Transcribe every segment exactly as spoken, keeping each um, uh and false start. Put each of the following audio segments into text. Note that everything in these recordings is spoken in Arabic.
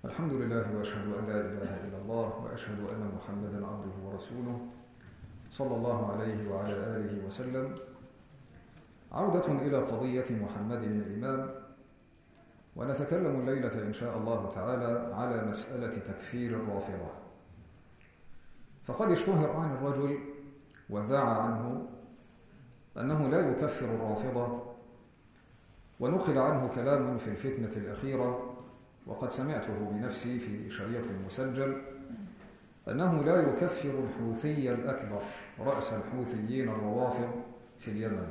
الحمد لله وأشهد أن لا إله إلا الله وأشهد أن محمدا عبده ورسوله صلى الله عليه وعلى آله وسلم. عودة إلى قضية محمد الإمام، ونتكلم الليلة إن شاء الله تعالى على مسألة تكفير الرافضة. فقد اشتهر عن الرجل وذاع عنه أنه لا يكفر الرافضة، ونقل عنه كلام في الفتنة الأخيرة وقد سمعته بنفسي في شريط مسجل أنه لا يكفر الحوثي الأكبر رأس الحوثيين الروافض في اليمن.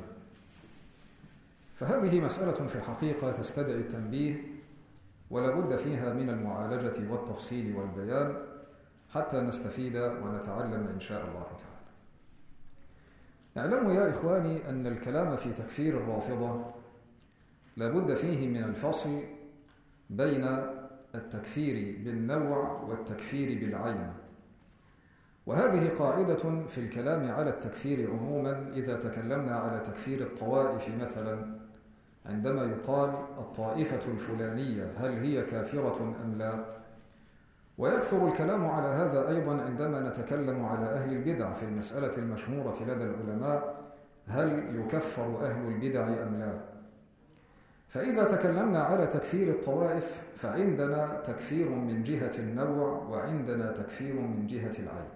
فهذه مسألة في الحقيقة تستدعي التنبيه، ولا بد فيها من المعالجة والتفصيل والبيان حتى نستفيد ونتعلم إن شاء الله تعالى. اعلموا يا إخواني أن الكلام في تكفير الرافضة لا بد فيه من الفصل بين التكفير بالنوع والتكفير بالعين، وهذه قاعدة في الكلام على التكفير عموما. إذا تكلمنا على تكفير الطوائف مثلا، عندما يقال الطائفة الفلانية هل هي كافرة أم لا؟ ويكثر الكلام على هذا أيضا عندما نتكلم على أهل البدع في المسألة المشهورة لدى العلماء، هل يكفر أهل البدع أم لا؟ فإذا تكلمنا على تكفير الطوائف فعندنا تكفير من جهة النوع وعندنا تكفير من جهة العين.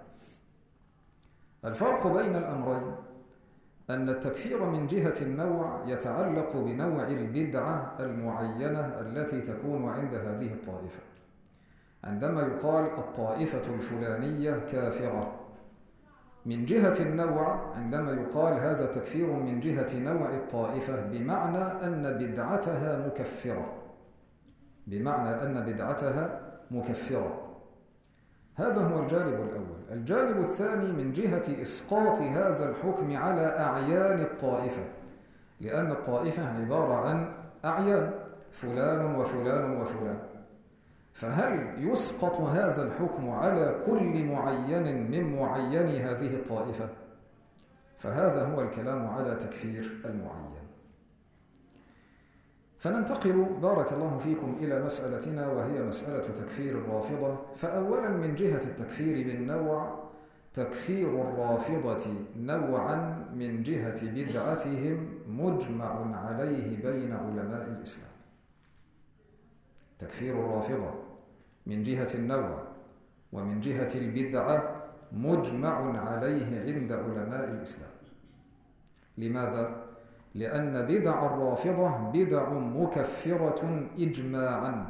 الفرق بين الأمرين أن التكفير من جهة النوع يتعلق بنوع البدعة المعينة التي تكون عند هذه الطائفة. عندما يقال الطائفة الفلانية كافرة، من جهة النوع عندما يقال هذا تكفير من جهة نوع الطائفة بمعنى أن بدعتها مكفرة، بمعنى أن بدعتها مكفرة. هذا هو الجانب الأول. الجانب الثاني من جهة إسقاط هذا الحكم على أعيان الطائفة، لأن الطائفة عبارة عن أعيان، فلان وفلان وفلان، فهل يسقط هذا الحكم على كل معين من معيني هذه الطائفة؟ فهذا هو الكلام على تكفير المعين. فننتقل بارك الله فيكم إلى مسألتنا، وهي مسألة تكفير الرافضة. فأولا من جهة التكفير بالنوع، تكفير الرافضة نوعا من جهة بدعتهم مجمع عليه بين علماء الإسلام. تكفير الرافضة من جهة النوع ومن جهة البدعة مجمع عليه عند علماء الإسلام. لماذا؟ لأن بدع الرافضة بدع مكفرة إجماعا،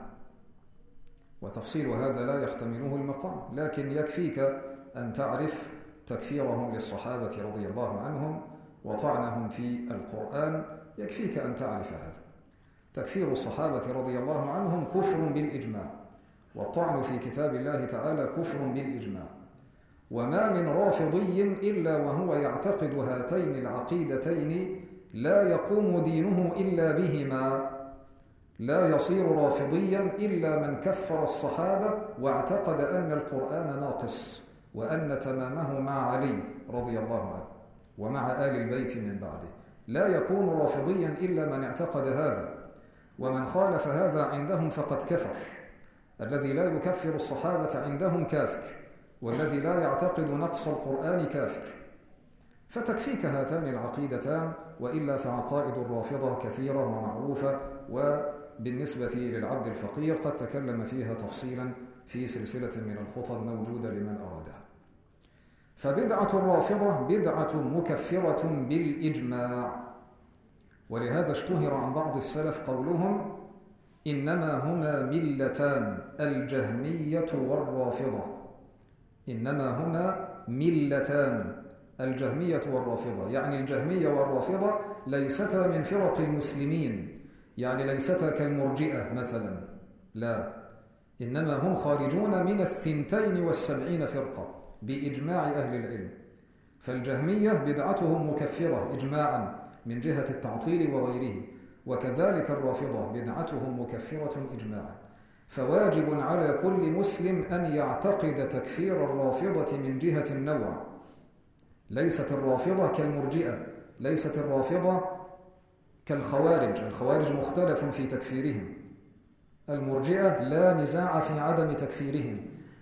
وتفصيل هذا لا يحتمله المقام، لكن يكفيك أن تعرف تكفيرهم للصحابة رضي الله عنهم وطعنهم في القرآن، يكفيك أن تعرف هذا. تكفير الصحابة رضي الله عنهم كفر بالإجماع، والطعن في كتاب الله تعالى كفر بالإجماع. وما من رافضي إلا وهو يعتقد هاتين العقيدتين لا يقوم دينه إلا بهما. لا يصير رافضيا إلا من كفر الصحابة واعتقد أن القرآن ناقص، وأن تمامه مع علي رضي الله عنه ومع آل البيت من بعده. لا يكون رافضيا إلا من اعتقد هذا، ومن خالف هذا عندهم فقد كفر. الذي لا يكفر الصحابة عندهم كافر، والذي لا يعتقد نقص القرآن كافر. فتكفيك هاتان العقيدتان، وإلا فعقائد الرافضة كثيرة ومعروفة، وبالنسبة للعبد الفقير قد تكلم فيها تفصيلا في سلسلة من الخطب موجودة لمن أرادها. فبدعة الرافضة بدعة مكفرة بالإجماع، ولهذا اشتهر عن بعض السلف قولهم إنما هما ملتان، الجهمية والرافضة. إنما هما ملتان، الجهمية والرافضة، يعني الجهمية والرافضة ليستا من فرق المسلمين، يعني ليستا كالمرجئة مثلا، لا، إنما هم خارجون من الثنتين والسبعين فرقة بإجماع أهل العلم. فالجهمية بدعتهم مكفرة إجماعا من جهة التعطيل وغيره، وكذلك الرافضة بدعتهم مكفرة إجماعا. فواجب على كل مسلم أن يعتقد تكفير الرافضة من جهة النوع. ليست الرافضة كالمرجئة، ليست الرافضة كالخوارج. الخوارج مختلف في تكفيرهم، المرجئة لا نزاع في عدم تكفيرهم،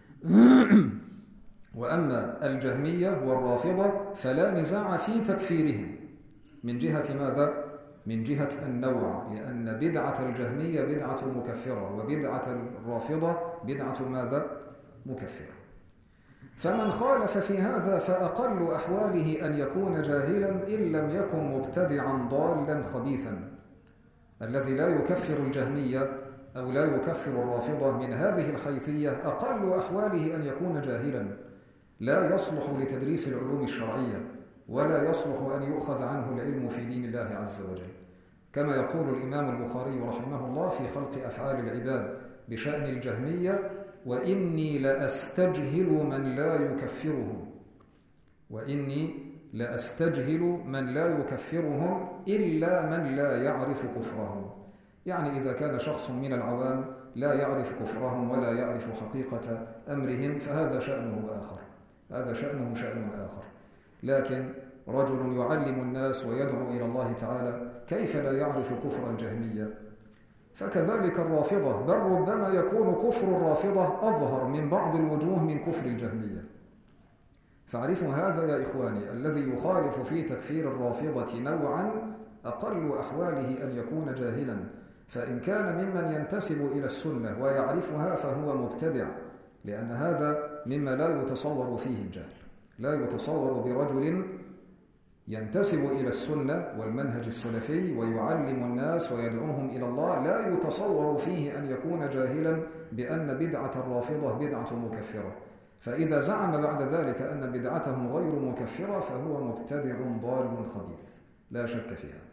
وأما الجهمية والرافضة فلا نزاع في تكفيرهم من جهة ماذا؟ من جهة النوع، لأن بدعة الجهمية بدعة مكفرة وبدعة الرافضة بدعة ماذا؟ مكفرة. فمن خالف في هذا فأقل أحواله أن يكون جاهلا إن لم يكن مبتدعا ضالا خبيثا. الذي لا يكفر الجهمية أو لا يكفر الرافضة من هذه الحيثية أقل أحواله أن يكون جاهلا لا يصلح لتدريس العلوم الشرعية ولا يصلح أن يؤخذ عنه العلم في دين الله عز وجل، كما يقول الإمام البخاري رحمه الله في خلق أفعال العباد بشأن الجهمية: وإني لأستجهل من لا يكفرهم وإني لأستجهل من لا يكفرهم إلا من لا يعرف كفرهم. يعني إذا كان شخص من العوام لا يعرف كفرهم ولا يعرف حقيقة أمرهم فهذا شأنه آخر، هذا شأنه شأن آخر. لكن رجل يعلم الناس ويدعو إلى الله تعالى كيف لا يعرف كفر الجهمية؟ فكذلك الرافضة، بل ربما يكون كفر الرافضة أظهر من بعض الوجوه من كفر الجهمية. فاعرفوا هذا يا إخواني: الذي يخالف في تكفير الرافضة نوعا أقل أحواله أن يكون جاهلا، فإن كان ممن ينتسب إلى السنة ويعرفها فهو مبتدع، لأن هذا مما لا يتصور فيه الجهل. لا يتصور برجل ينتسب إلى السنة والمنهج السلفي ويعلم الناس ويدعوهم إلى الله، لا يتصور فيه أن يكون جاهلا بأن بدعة الرافضة بدعة مكفرة. فإذا زعم بعد ذلك أن بدعتهم غير مكفرة فهو مبتدع ضال خبيث، لا شك في هذا.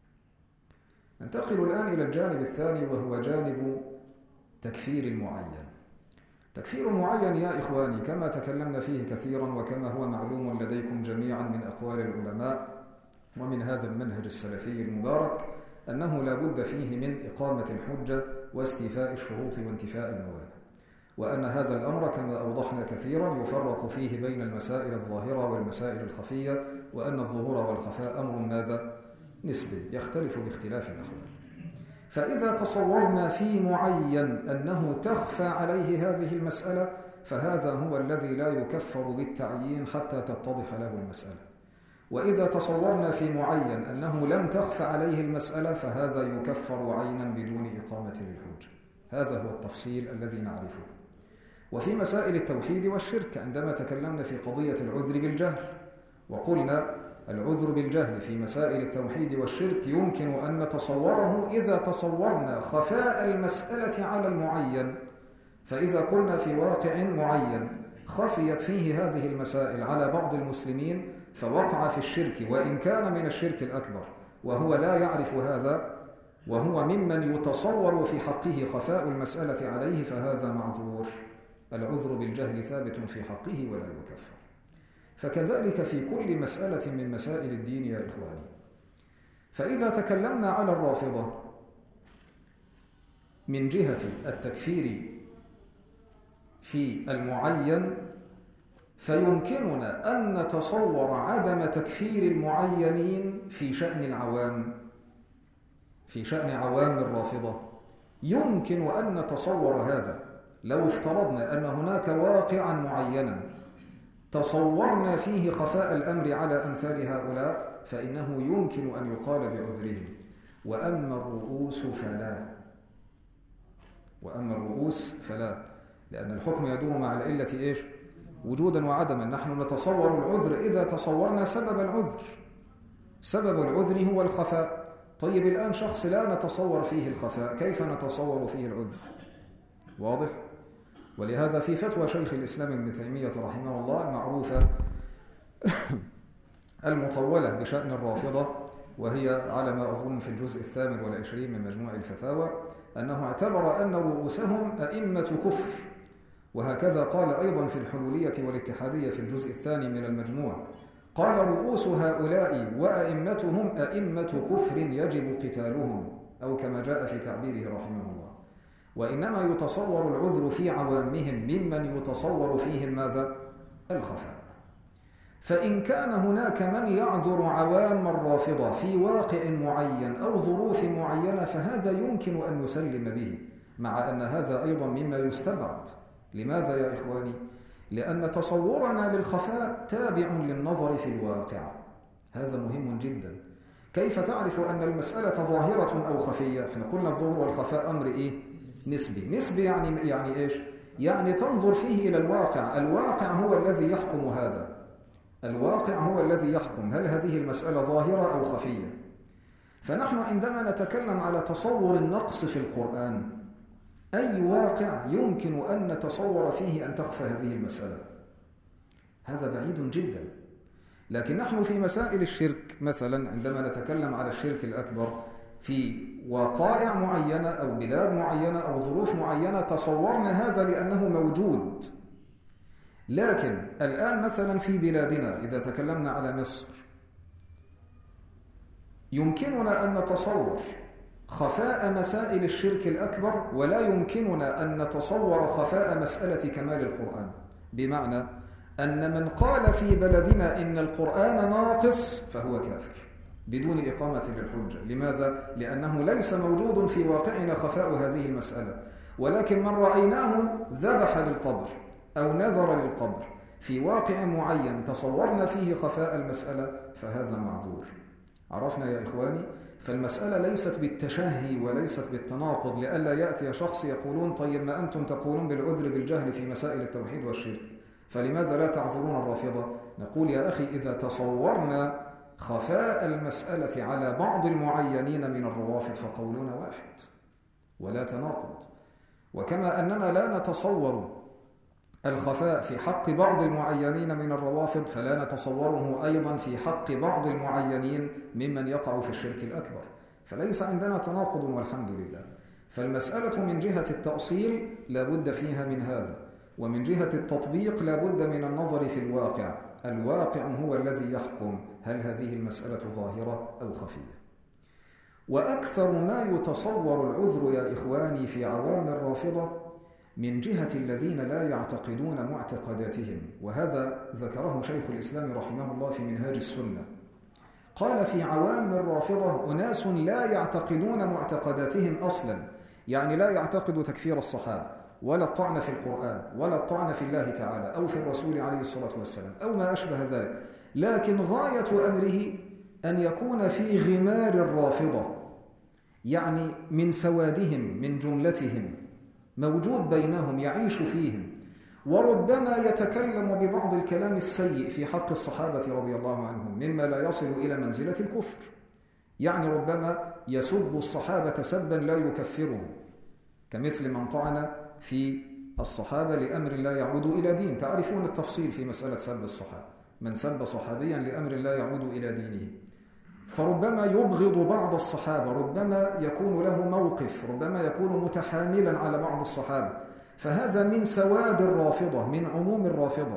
ننتقل الآن إلى الجانب الثاني وهو جانب تكفير المعين. تكفير المعين يا إخواني كما تكلمنا فيه كثيرا وكما هو معلوم لديكم جميعا من أقوال العلماء ومن هذا المنهج السلفي المبارك أنه لا بد فيه من إقامة الحجة واستيفاء الشروط وانتفاء الموانع، وأن هذا الأمر كما أوضحنا كثيرا يفرق فيه بين المسائل الظاهرة والمسائل الخفية، وأن الظهور والخفاء أمر ماذا؟ نسبي يختلف باختلاف الأحوال. فإذا تصورنا في معين أنه تخفى عليه هذه المسألة فهذا هو الذي لا يكفر بالتعيين حتى تتضح له المسألة، وإذا تصورنا في معين أنه لم تخفى عليه المسألة فهذا يكفر عينا بدون إقامة للحجة. هذا هو التفصيل الذي نعرفه. وفي مسائل التوحيد والشرك عندما تكلمنا في قضية العذر بالجهل وقلنا العذر بالجهل في مسائل التوحيد والشرك يمكن أن نتصوره إذا تصورنا خفاء المسألة على المعين. فإذا كنا في واقع معين خفيت فيه هذه المسائل على بعض المسلمين فوقع في الشرك وإن كان من الشرك الأكبر وهو لا يعرف هذا وهو ممن يتصور في حقه خفاء المسألة عليه فهذا معذور. العذر بالجهل ثابت في حقه ولا يكفر. فكذلك في كل مسألة من مسائل الدين يا إخواني. فإذا تكلمنا على الرافضة من جهة التكفير في المعين فيمكننا أن نتصور عدم تكفير المعينين في شأن العوام، في شأن عوام الرافضة. يمكن أن نتصور هذا لو افترضنا أن هناك واقعا معينا تصورنا فيه خفاء الأمر على أمثال هؤلاء فإنه يمكن أن يقال بعذرهم. وأما الرؤوس فلا وأما الرؤوس فلا لأن الحكم يدور مع العلة إيش؟ وجودا وعدما. نحن نتصور العذر إذا تصورنا سبب العذر. سبب العذر هو الخفاء. طيب الآن شخص لا نتصور فيه الخفاء، كيف نتصور فيه العذر؟ واضح؟ ولهذا في فتوى شيخ الإسلام ابن تيمية رحمه الله المعروفة المطولة بشأن الرافضة، وهي على ما أظن في الجزء الثامن والعشرين من مجموع الفتاوى، أنه اعتبر أن رؤوسهم أئمة كفر. وهكذا قال أيضا في الحلولية والاتحادية في الجزء الثاني من المجموع، قال رؤوس هؤلاء وأئمتهم أئمة كفر يجب قتالهم، أو كما جاء في تعبيره رحمه الله. وإنما يتصور العذر في عوامهم ممن يتصور فيهم ماذا؟ الخفاء. فإن كان هناك من يعذر عوام الرافضة في واقع معين أو ظروف معينة فهذا يمكن أن نسلم به، مع أن هذا أيضا مما يستبعد. لماذا يا إخواني؟ لأن تصورنا للخفاء تابع للنظر في الواقع. هذا مهم جدا. كيف تعرف أن المسألة ظاهرة أو خفية؟ احنا قلنا الظهور والخفاء أمر إيه؟ نسبي. نسبي يعني يعني إيش؟ يعني تنظر فيه إلى الواقع. الواقع هو الذي يحكم هذا. الواقع هو الذي يحكم هل هذه المسألة ظاهرة أو خفية. فنحن عندما نتكلم على تصور النقص في القرآن، أي واقع يمكن أن نتصور فيه أن تخفى هذه المسألة؟ هذا بعيد جدا. لكن نحن في مسائل الشرك مثلا عندما نتكلم على الشرك الأكبر في وقائع معينة أو بلاد معينة أو ظروف معينة تصورنا هذا لأنه موجود. لكن الآن مثلا في بلادنا إذا تكلمنا على مصر يمكننا أن نتصور خفاء مسائل الشرك الأكبر ولا يمكننا أن نتصور خفاء مسألة كمال القرآن. بمعنى أن من قال في بلدنا إن القرآن ناقص فهو كافر بدون إقامة للحجة. لماذا؟ لأنه ليس موجود في واقعنا خفاء هذه المسألة، ولكن من رأيناه ذبح للقبر أو نذر للقبر في واقع معين تصورنا فيه خفاء المسألة فهذا معذور. عرفنا يا إخواني؟ فالمسألة ليست بالتشهي وليست بالتناقض، لئلا يأتي شخص يقولون طيب ما أنتم تقولون بالعذر بالجهل في مسائل التوحيد والشرك فلماذا لا تعذرون الرافضة؟ نقول يا أخي إذا تصورنا خفاء المسألة على بعض المعينين من الروافض فقولنا واحد ولا تناقض. وكما أننا لا نتصور الخفاء في حق بعض المعينين من الروافض فلا نتصوره أيضا في حق بعض المعينين ممن يقع في الشرك الأكبر. فليس عندنا تناقض والحمد لله. فالمسألة من جهة التأصيل لا بد فيها من هذا، ومن جهة التطبيق لا بد من النظر في الواقع. الواقع هو الذي يحكم هل هذه المسألة ظاهرة أو خفية. وأكثر ما يتصور العذر يا إخواني في عوام الرافضة من جهة الذين لا يعتقدون معتقداتهم، وهذا ذكره شيخ الإسلام رحمه الله في منهاج السنة. قال في عوام الرافضة أناس لا يعتقدون معتقداتهم أصلا، يعني لا يعتقد تكفير الصحابة ولا الطعن في القرآن ولا الطعن في الله تعالى أو في الرسول عليه الصلاة والسلام أو ما أشبه ذلك، لكن غاية أمره أن يكون في غمار الرافضة، يعني من سوادهم من جملتهم موجود بينهم يعيش فيهم، وربما يتكلم ببعض الكلام السيء في حق الصحابة رضي الله عنهم مما لا يصل إلى منزلة الكفر. يعني ربما يسب الصحابة سبا لا يكفره، كمثل من طعن في الصحابة لأمر لا يعود إلى دين. تعرفون التفصيل في مسألة سب الصحابة، من سب صحابيا لأمر لا يعود إلى دينه. فربما يبغض بعض الصحابة، ربما يكون له موقف، ربما يكون متحاملا على بعض الصحابة، فهذا من سواد الرافضة من عموم الرافضة،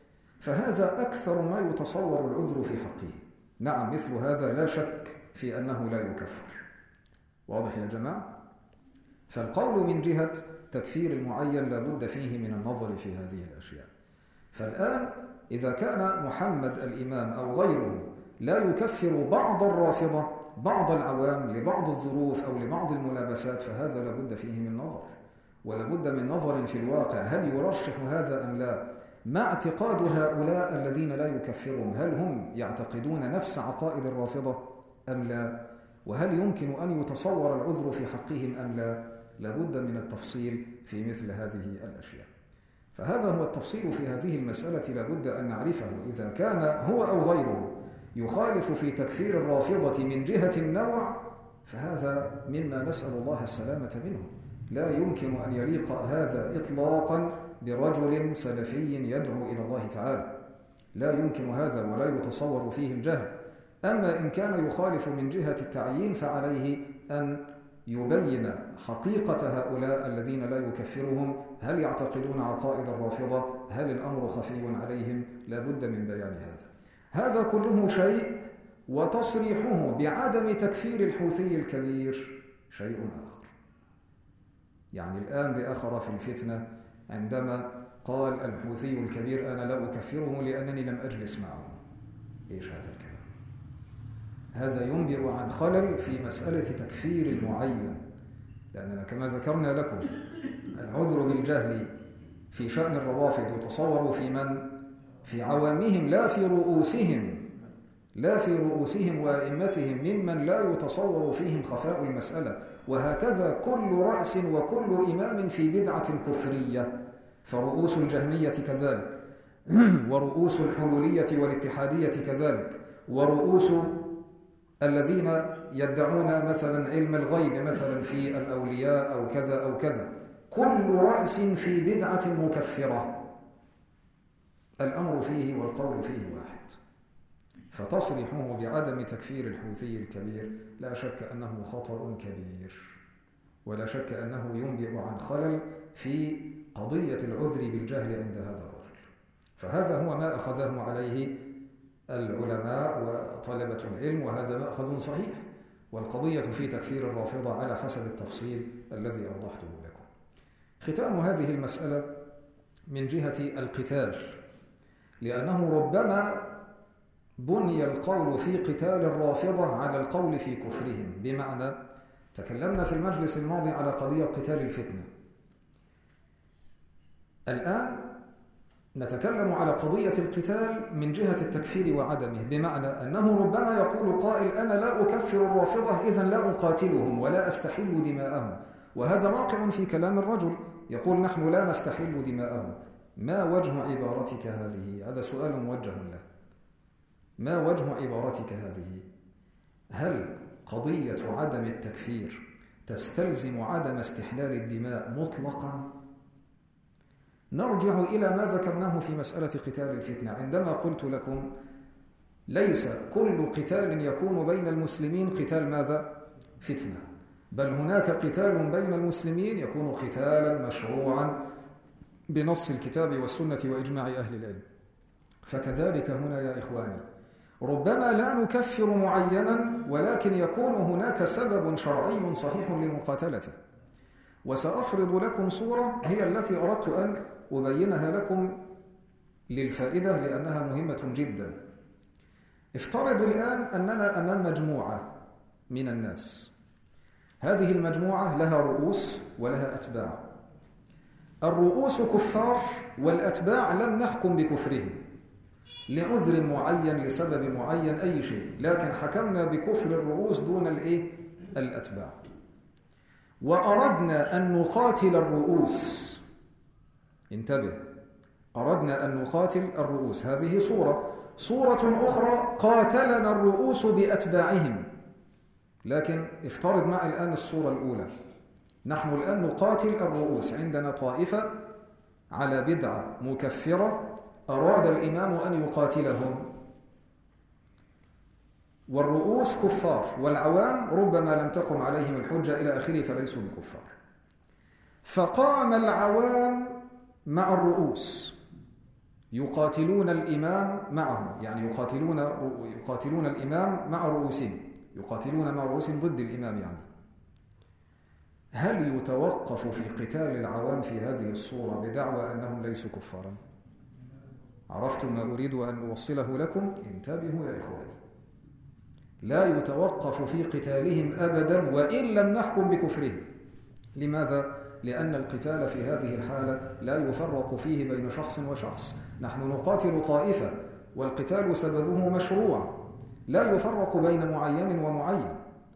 فهذا أكثر ما يتصور العذر في حقه. نعم مثل هذا لا شك في أنه لا يكفر. واضح يا جماعة؟ فالقول من جهة تكفير المعين لا بد فيه من النظر في هذه الأشياء. فالآن إذا كان محمد الإمام أو غيره لا يكفر بعض الرافضة بعض العوام لبعض الظروف أو لبعض الملابسات فهذا لابد فيه من نظر، ولابد من نظر في الواقع هل يرشح هذا أم لا، ما اعتقاد هؤلاء الذين لا يكفرهم، هل هم يعتقدون نفس عقائد الرافضة أم لا، وهل يمكن أن يتصور العذر في حقهم أم لا. لابد من التفصيل في مثل هذه الأشياء. فهذا هو التفصيل في هذه المسألة لابد أن نعرفه. إذا كان هو أو غيره يخالف في تكفير الرافضة من جهة النوع فهذا مما نسأل الله السلامة منه. لا يمكن أن يليق هذا إطلاقا برجل سلفي يدعو إلى الله تعالى، لا يمكن هذا ولا يتصور فيه الجهل. أما إن كان يخالف من جهة التعيين فعليه أن يبين حقيقة هؤلاء الذين لا يكفرهم، هل يعتقدون عقائد الرافضة، هل الأمر خفي عليهم، لا بد من بيان هذا. هذا كله شيء، وتصريحه بعدم تكفير الحوثي الكبير شيء آخر. يعني الآن بآخر في الفتنة عندما قال الحوثي الكبير أنا لا أكفره لأنني لم أجلس معه. إيش هذا الكلام؟ هذا ينبئ عن خلل في مسألة تكفير المعين. لأننا كما ذكرنا لكم العذر بالجهل في شأن الروافض يتصور في من؟ في عوامهم لا في رؤوسهم، لا في رؤوسهم وأئمتهم ممن لا يتصور فيهم خفاء المسألة. وهكذا كل رأس وكل إمام في بدعة كفرية، فرؤوس الجهمية كذلك، ورؤوس الحلولية والاتحادية كذلك، ورؤوس الذين يدعون مثلا علم الغيب مثلا في الأولياء أو كذا أو كذا، كل رأس في بدعة مكفرة الأمر فيه والقول فيه واحد. فتصريحه بعدم تكفير الحوثي الكبير لا شك أنه خطأ كبير، ولا شك أنه ينبئ عن خلل في قضية العذر بالجهل عند هذا الرجل. فهذا هو ما أخذه عليه العلماء وطلبة العلم، وهذا مأخذ صحيح، والقضية في تكفير الرافضة على حسب التفصيل الذي أوضحته لكم. ختام هذه المسألة من جهة القتال، لأنه ربما بني القول في قتال الرافضة على القول في كفرهم. بمعنى تكلمنا في المجلس الماضي على قضية قتال الفتنة، الآن نتكلم على قضية القتال من جهة التكفير وعدمه، بمعنى أنه ربما يقول قائل أنا لا أكفر الرافضة إذن لا أقاتلهم ولا أستحل دماءهم، وهذا واقع في كلام الرجل، يقول نحن لا نستحل دماءهم. ما وجه عبارتك هذه؟ هذا سؤال موجه له. ما وجه عبارتك هذه؟ هل قضية عدم التكفير تستلزم عدم استحلال الدماء مطلقا؟ نرجع إلى ما ذكرناه في مسألة قتال الفتنة عندما قلت لكم ليس كل قتال يكون بين المسلمين قتال ماذا؟ فتنة، بل هناك قتال بين المسلمين يكون قتالا مشروعا بنص الكتاب والسنة وإجماع أهل العلم. فكذلك هنا يا إخواني ربما لا نكفر معينا، ولكن يكون هناك سبب شرعي صحيح لمقاتلته. وسأفرض لكم صورة هي التي أردت أن أبينها لكم للفائدة لأنها مهمة جدا. افترض الآن أننا أمام مجموعة من الناس، هذه المجموعة لها رؤوس ولها أتباع. الرؤوس كفار والأتباع لم نحكم بكفرهم لعذر معين لسبب معين أي شيء، لكن حكمنا بكفر الرؤوس دون الإيه؟ الأتباع. وأردنا أن نقاتل الرؤوس، انتبه، أردنا أن نقاتل الرؤوس، هذه صورة. صورة أخرى قاتلنا الرؤوس بأتباعهم. لكن افترض معي الآن الصورة الأولى، نحن الآن نقاتل الرؤوس، عندنا طائفة على بدعة مكفرة أراد الإمام أن يقاتلهم، والرؤوس كفار والعوام ربما لم تقم عليهم الحجة إلى آخره فليسوا بكفار. فقام العوام مع الرؤوس يقاتلون الإمام معهم، يعني يقاتلون يقاتلون الإمام مع رؤوسهم، يقاتلون مع رؤوسهم ضد الإمام. يعني هل يتوقف في قتال العوام في هذه الصورة بدعوى أنهم ليسوا كفارا؟ عرفتم ما أريد أن أوصله لكم؟ انتبهوا يا إخواني، لا يتوقف في قتالهم أبدا وإن لم نحكم بكفرهم. لماذا؟ لأن القتال في هذه الحالة لا يفرق فيه بين شخص وشخص، نحن نقاتل طائفة والقتال سببه مشروع، لا يفرق بين معين ومعين.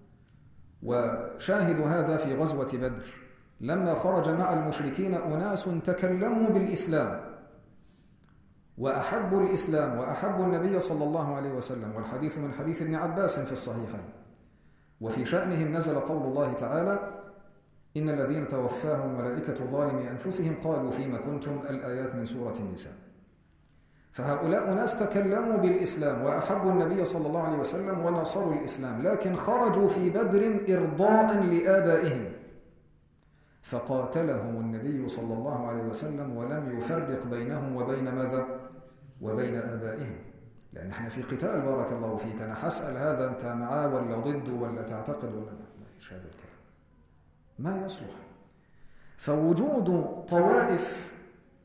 وشاهد هذا في غزوة بدر لما خرج مع المشركين أناس تكلموا بالإسلام وأحبوا الإسلام وأحبوا النبي صلى الله عليه وسلم، والحديث من حديث ابن عباس في الصحيحين. وفي شأنهم نزل قول الله تعالى إن الذين توفاهم الملائكة ظالمي أنفسهم قالوا فيما كنتم، الآيات من سورة النساء. فهؤلاء ناس تكلموا بالإسلام وأحبوا النبي صلى الله عليه وسلم ونصروا الإسلام، لكن خرجوا في بدر إرضاء لآبائهم، فقاتلهم النبي صلى الله عليه وسلم ولم يفرق بينهم وبين ماذا؟ وبين آبائهم. لأن احنا في قتال بارك الله فيك، أنا حسأل هذا أنت معاه ولا ضده ولا تعتقد ولا لا، إيش هذا الكلام؟ ما يصلح. فوجود طوائف،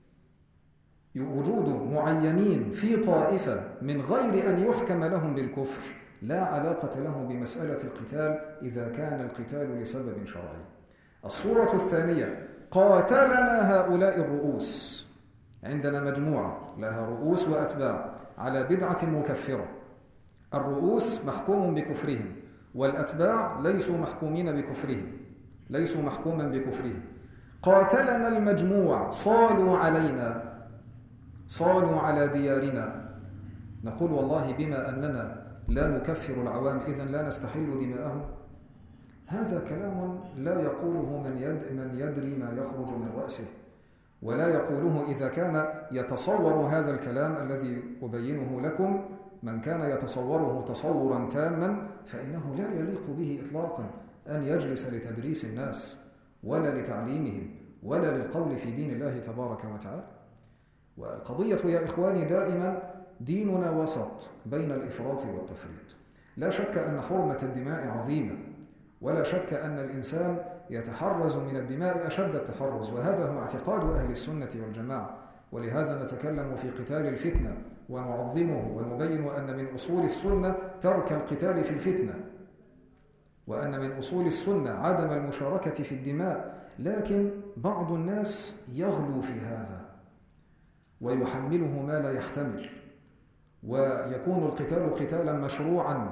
وجود معينين في طائفة من غير أن يحكم لهم بالكفر لا علاقة له بمسألة القتال إذا كان القتال لسبب شرعي. الصورة الثانية: قاتلنا هؤلاء الرؤوس. عندنا مجموعة لها رؤوس وأتباع على بدعة مكفرة. الرؤوس محكوم بكفرهم، والأتباع ليسوا محكومين بكفرهم، ليسوا محكوما بكفرهم. قاتلنا المجموع، صالوا علينا، صالوا على ديارنا. نقول والله بما أننا لا نكفر العوام إذن لا نستحل دماءهم؟ هذا كلام لا يقوله من, يد من يدري ما يخرج من رأسه، ولا يقوله إذا كان يتصور هذا الكلام الذي أبينه لكم. من كان يتصوره تصورا تاما فإنه لا يليق به إطلاقا أن يجلس لتدريس الناس ولا لتعليمهم ولا للقول في دين الله تبارك وتعالى. والقضية يا إخواني دائما ديننا وسط بين الإفراط والتفريط. لا شك أن حرمة الدماء عظيمة، ولا شك أن الإنسان يتحرز من الدماء أشد التحرز، وهذا هو اعتقاد أهل السنة والجماعة. ولهذا نتكلم في قتال الفتنة ونعظمه ونبين أن من أصول السنة ترك القتال في الفتنة، وأن من أصول السنة عدم المشاركة في الدماء. لكن بعض الناس يغلو في هذا ويحمله ما لا يحتمل، ويكون القتال قتالا مشروعا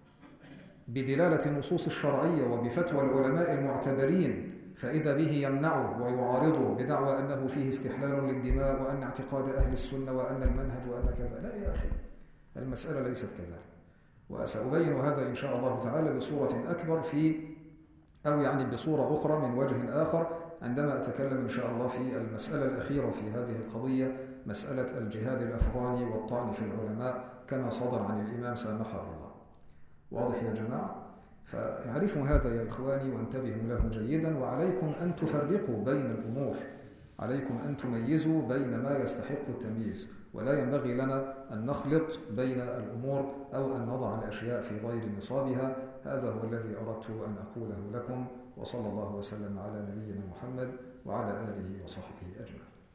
بدلالة النصوص الشرعية وبفتوى العلماء المعتبرين، فإذا به يمنعه ويعارضه بدعوى أنه فيه استحلال للدماء وأن اعتقاد أهل السنة وأن المنهج وأن كذا. لا يا أخي، المسألة ليست كذلك، وسأبين هذا إن شاء الله تعالى بصورة أكبر في أو يعني بصورة أخرى من وجه آخر عندما أتكلم إن شاء الله في المسألة الأخيرة في هذه القضية، مسألة الجهاد الأفغاني والطعن في العلماء كما صدر عن الإمام سامحه الله. واضح يا جماعة؟ فاعرفوا هذا يا إخواني وانتبهوا له جيدا، وعليكم أن تفرقوا بين الأمور، عليكم أن تميزوا بين ما يستحق التمييز، ولا ينبغي لنا أن نخلط بين الأمور أو أن نضع الأشياء في غير نصابها. هذا هو الذي أردت أن أقوله لكم، وصلى الله وسلم على نبينا محمد وعلى آله وصحبه أجمعين.